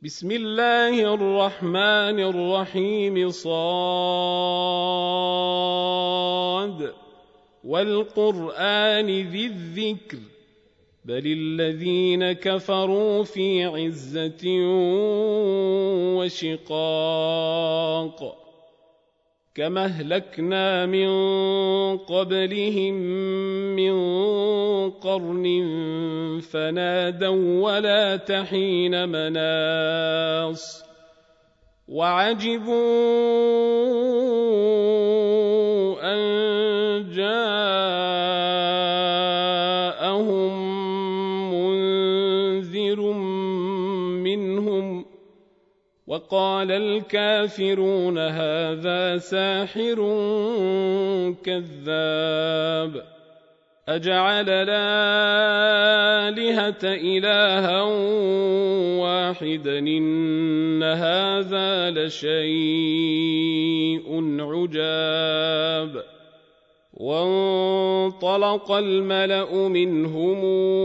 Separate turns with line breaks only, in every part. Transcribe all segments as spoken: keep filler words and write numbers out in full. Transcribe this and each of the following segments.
بسم الله الرحمن الرحيم صاد والقرآن ذي الذكر بل الذين كفروا في عزة وشقاق كما أهلكنا من قبلهم من قرن فنادوا ولا تحين مناص وعجبوا أن جاءهم منذر منهم وقال الكافرون هذا ساحر كذاب أجعل الآلهة إلها واحدا إن هذا لشيء عجاب وانطلق الملأ منهم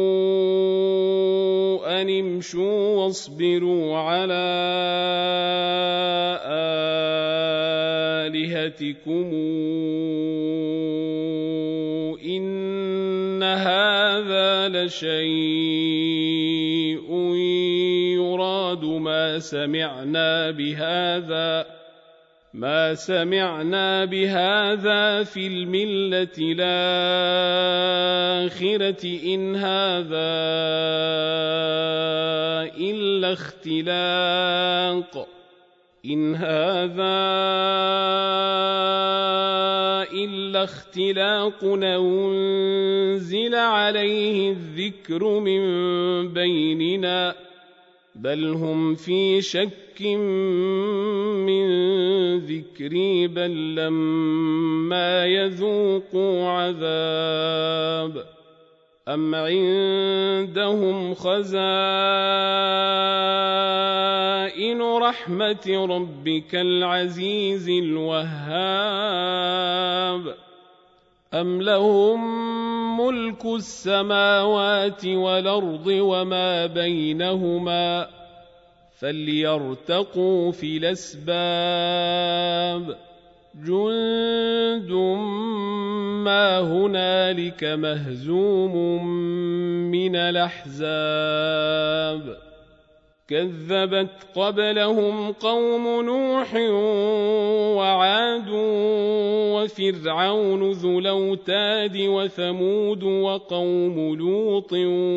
أن امشوا واصبروا على آلهتكم إن هذا لشيء يراد ما سمعنا بهذا ما سمعنا بهذا في الملة الآخرة إن هذا إلا اختلاق إن هذا إلا اختلاق أنزل عليه الذكر من بيننا بل هم في شك من ذكري بل لما يذوقوا عذاب أم عندهم خزائن رحمة ربك العزيز الوهاب أم لهم ملك السماوات والأرض وما بينهما فليرتقوا في الأسباب جند ما هنالك مهزوم من الأحزاب كذبت قبلهم قوم نوح وعاد وفرعون ذو الأوتاد وثمود وقوم لوط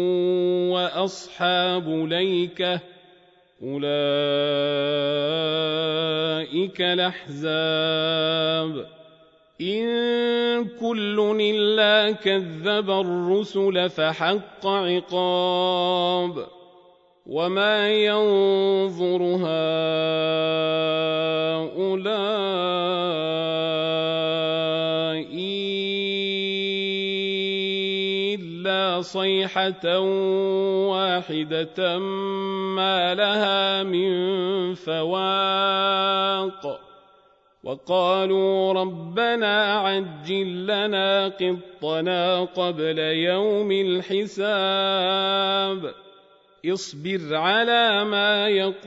وأصحاب الأيكة أولئك الأحزاب إن كل إلا كذب الرسل فحق عقاب وما ينظر هؤلاء إلا صيحة واحدة ما لها من فواق وقالوا ربنا عجل لنا قطنا قبل يوم الحساب اصبر على ما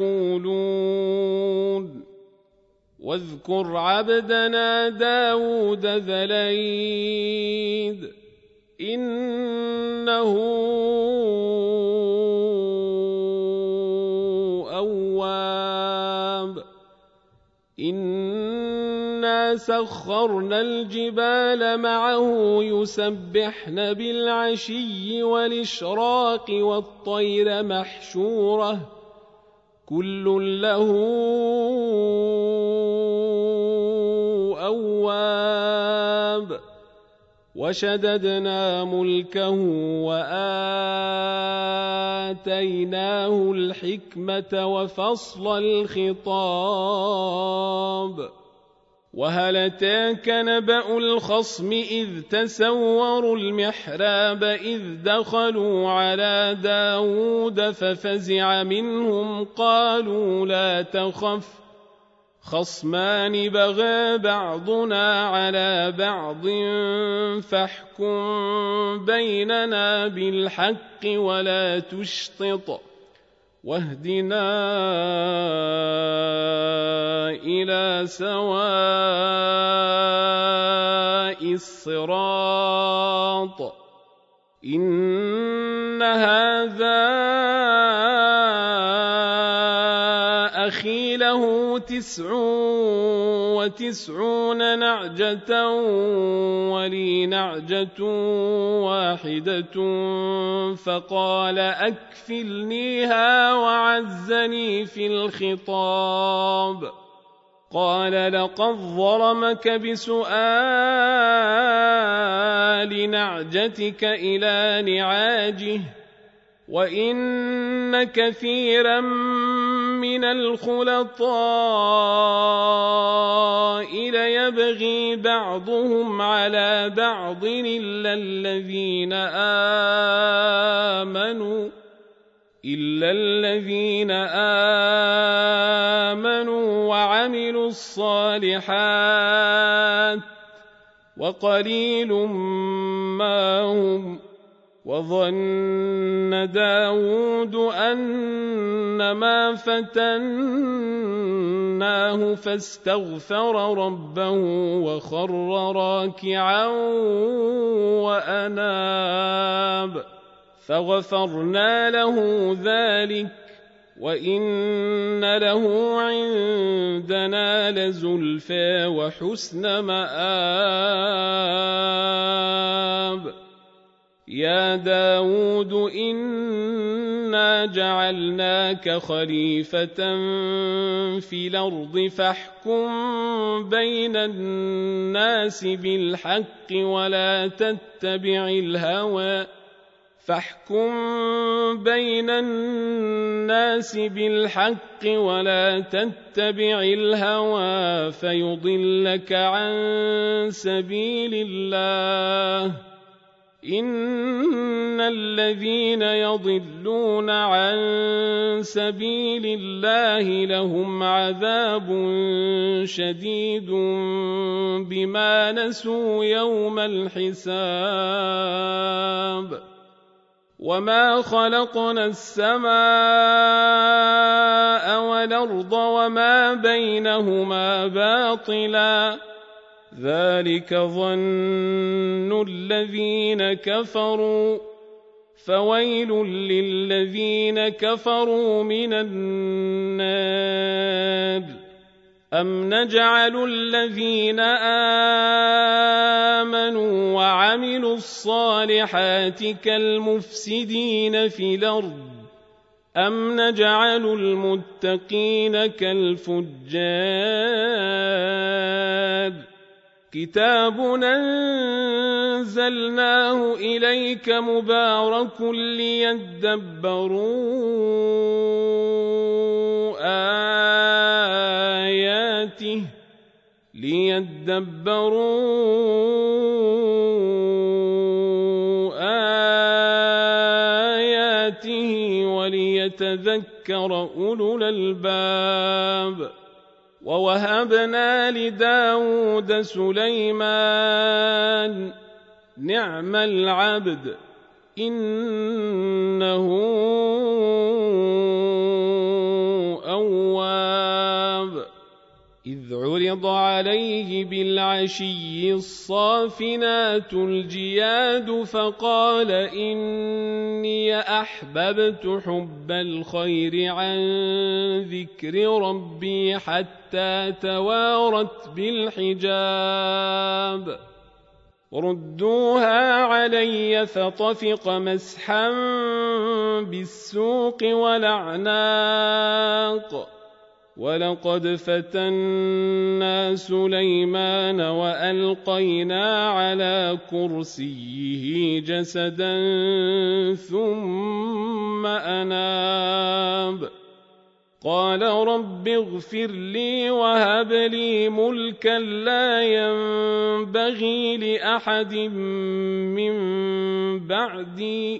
يقولون واذكر عبدنا داود ذا الأيد إنه أواب إنا سخرنا الجبال معه يسبحن بالعشي والإشراق والطير محشورة كل له أواب وشددنا ملكه وآتيناه الحكمة وفصل الخطاب وهل أتاك نبأ الخصم إذ تسوروا المحراب إذ دخلوا على داود ففزع منهم قالوا لا تخف خصمان بغى بعضنا على بعض فاحكم بيننا بالحق ولا تشطط واهدنا إلى سواء الصراط إن هذا أخي له تسع وتسعون نعجة ولي نعجة واحدة فقال أكفلنيها وعزني في الخطاب قال لقد ظلمك بسؤال نعجتك إلى نعاجه وإن كثيرا من الخلطاء ليبغي بعضهم على بعض إلا الذين آمنوا إلا الذين آمنوا وعملوا الصالحات وقليل ما هم وظن داود أنما فتناه فاستغفر ربه وخر راكعا وأناب فغفرنا له ذلك وإن له عندنا لزلفى وحسن مآب يا داود إنا جعلناك خليفة في الأرض فاحكم بين الناس بالحق ولا تتبع الهوى فاحكم بين الناس بالحق ولا تتبع الهوى فيضلك عن سبيل الله إن الذين يضلون عن سبيل الله لهم عذاب شديد بما نسوا يوم الحساب وما خلقنا السماء والأرض وما بينهما باطلا ذلك ظن الذين كفروا فويل للذين كفروا من النار أم نجعل الذين آمنوا وعملوا الصالحات كالمفسدين في الأرض أم نجعل المتقين كالفجار كتاب أنزلناه إليك مبارك ليدبروا آياته ليدبروا آياته وليتذكر أولو الألباب ووهبنا لداود سليمان نعم العبد إنه أواب إذ عرض عليه بالعشي الصافنات الجياد فقال إني أحببت حب الخير عن ذكر ربي حتى توارت بالحجاب ردوها علي فطفق مسحا بالسوق والأعناق ولقد فتنا سليمان وألقينا على كرسيه جسدا ثم أناب قال رب اغفر لي وهب لي ملكا لا ينبغي لأحد من بعدي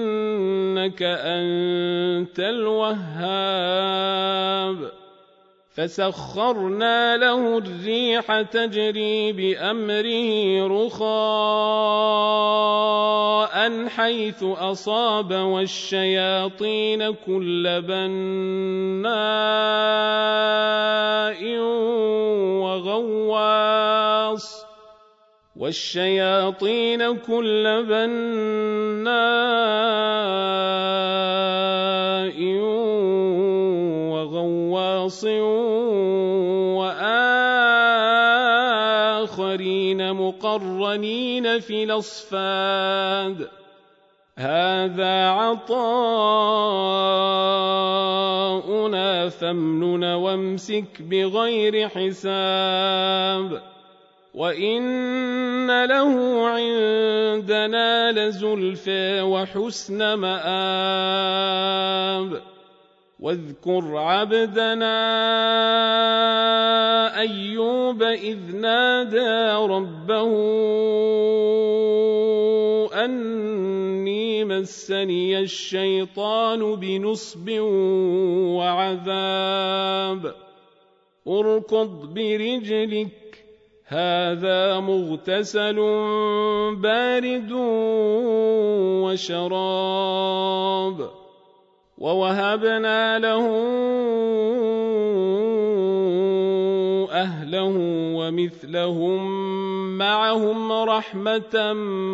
إنك أنت الوهاب فسخرنا له الريح تجري بأمره رخاء حيث أصاب والشياطين كل بناء وغواص والشياطين كل بناء وغواص وآخرين مقرنين في الأصفاد هذا عطاؤنا فامنن وامسك بغير حساب وإن له عندنا لزلفى وحسن مآب واذكر عبدنا أيوب إذ نادى ربه أني مسني الشيطان بنصب وعذاب اركض برجلك هذا مغتسل بارد وشراب ووهبنا له أهله ومثلهم معهم رحمة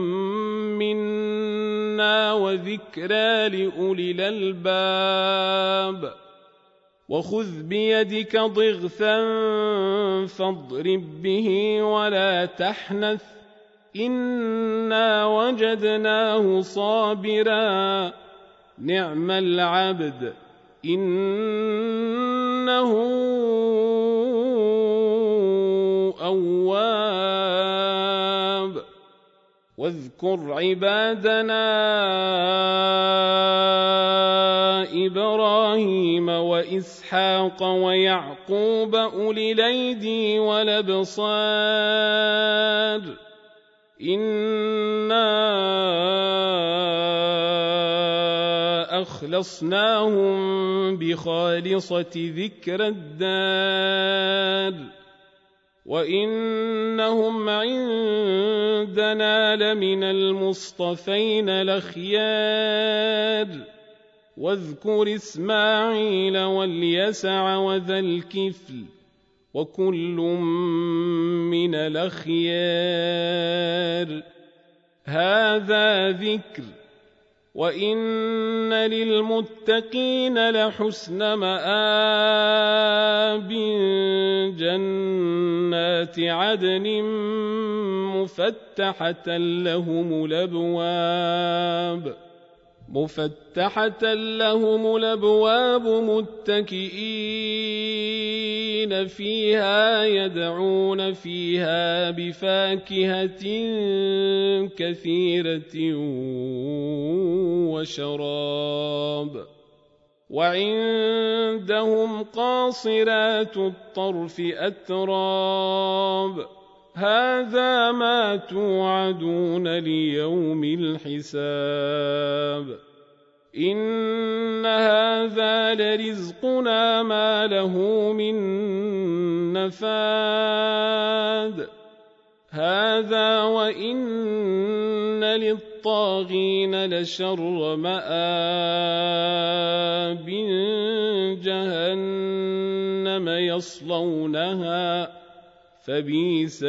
منا وذكرى لأولي الألباب وخذ بيدك ضغثا فاضرب به ولا تحنث إنا وجدناه صابرا نعم العبد إنه أواب واذكر عبادنا إبراهيم وإسحاق ويعقوب أولي الأيدي والأبصار إنا أخلصناهم بخالصة ذكر الدار وإنهم عندنا لمن المصطفين الأخيار واذكر إسماعيل واليسع وذا الكفل وكل من الأخيار هذا ذكر وإن للمتقين لحسن مآب جنات عدن مفتحة لهم الأبواب مفتحة لهم الأبواب متكئين فيها يدعون فيها بفاكهة كثيرة وشراب وعندهم قاصرات الطرف أتراب هذا ما توعدون ليوم الحساب إن هذا لرزقنا ما له من نفاد هذا وإن للطاغين لشر مآب جهنم يصلونها فبئس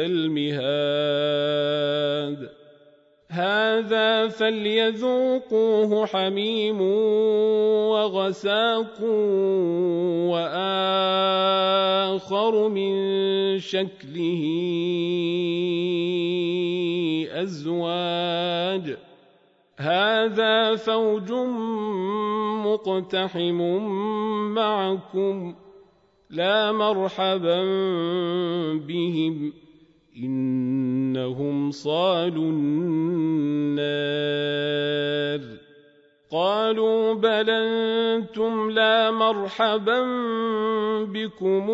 المهاد هذا فليذوقوه حميم وغساق وآخر من شكله أزواج هذا فوج مقتحم معكم لا مرحبا بهم إنهم صالوا النار قالوا بل أنتم لا مرحبا بكم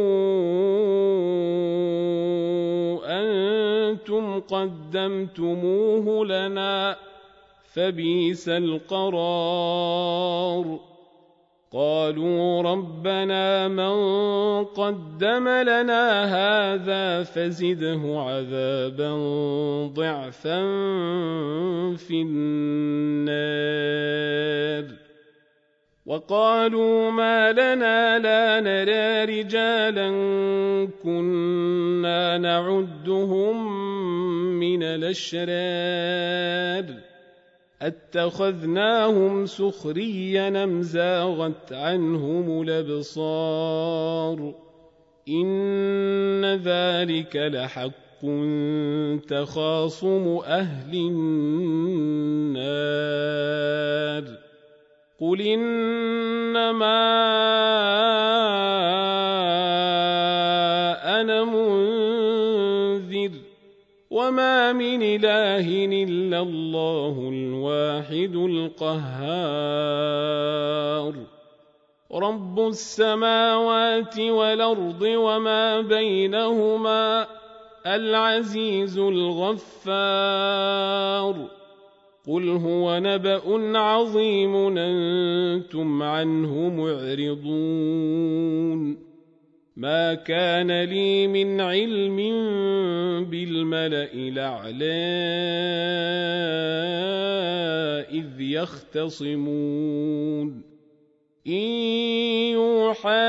أنتم قدمتموه لنا فبئس القرار قالوا ربنا من قدم لنا هذا فزده عذابا ضعفا في النار وقالوا ما لنا لا نرى رجالا كنا نعدهم من الأشرار اتخذناهم سخريا أم زاغت عنهم الأبصار إن ذلك لحق تخاصم أهل النار قل إنما أنا منذر وما من إله إلا الله الواحد القهار رب السماوات والأرض وما بينهما العزيز الغفار قل هو نبأ عظيم أنتم عنه معرضون ما كان لي من علم بالملأ الأعلى إذ يختصمون إن يوحى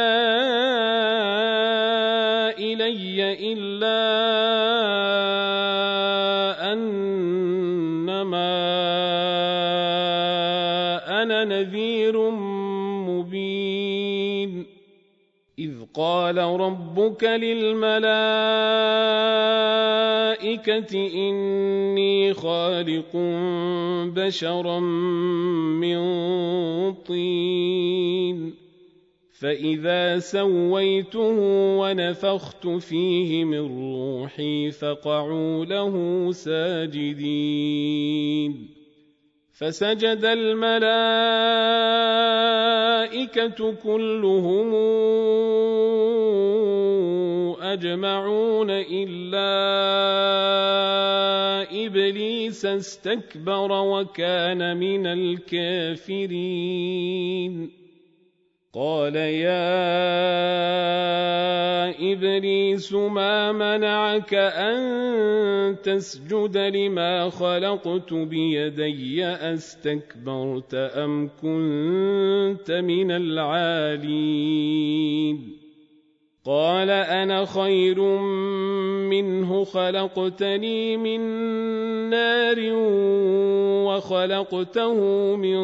إلي إلا أنما أنا نذير مبين إذ قال ربك للملائكة إني خالق بشرا من طين فإذا سويته ونفخت فيه من روحي فقعوا له ساجدين فسجد الملائكة كلهم أجمعون إلا إبليس استكبر وكان من الكافرين قال يا إبليس ما منعك أن تسجد لما خلقت بيدي أستكبرت أم كنت من العالين قال أنا خير منه خلقتني من نار وخلقته من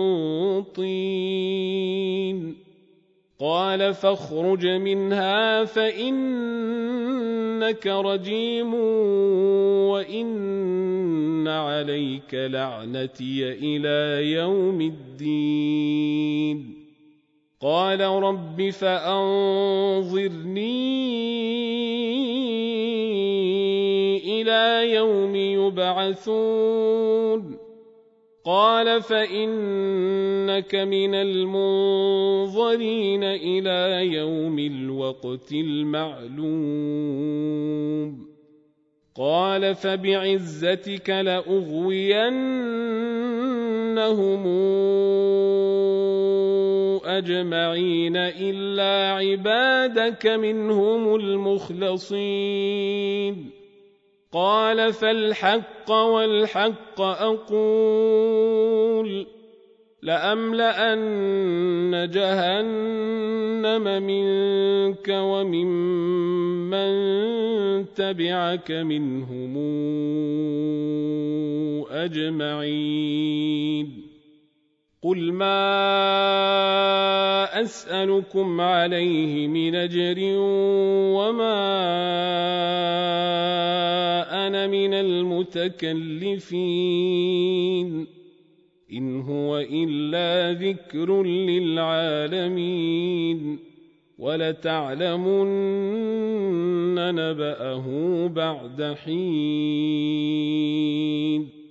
طين قال فاخرج منها فإنك رجيم وإن عليك لعنتي إلى يوم الدين قال رب فأنظرني إلى يوم يبعثون قال فإنك من المنظرين إلى يوم الوقت المعلوم قال فبعزتك لأغوينهم أجمعين إلا عبادك منهم المخلصين قال فالحق والحق أقول لأملأن جهنم منك وممن تبعك منهم أجمعين قل ما أسألكم عليه من أجر وما أنا من المتكلفين إن هو إلا ذكر للعالمين ولتعلمن نبأه بعد حين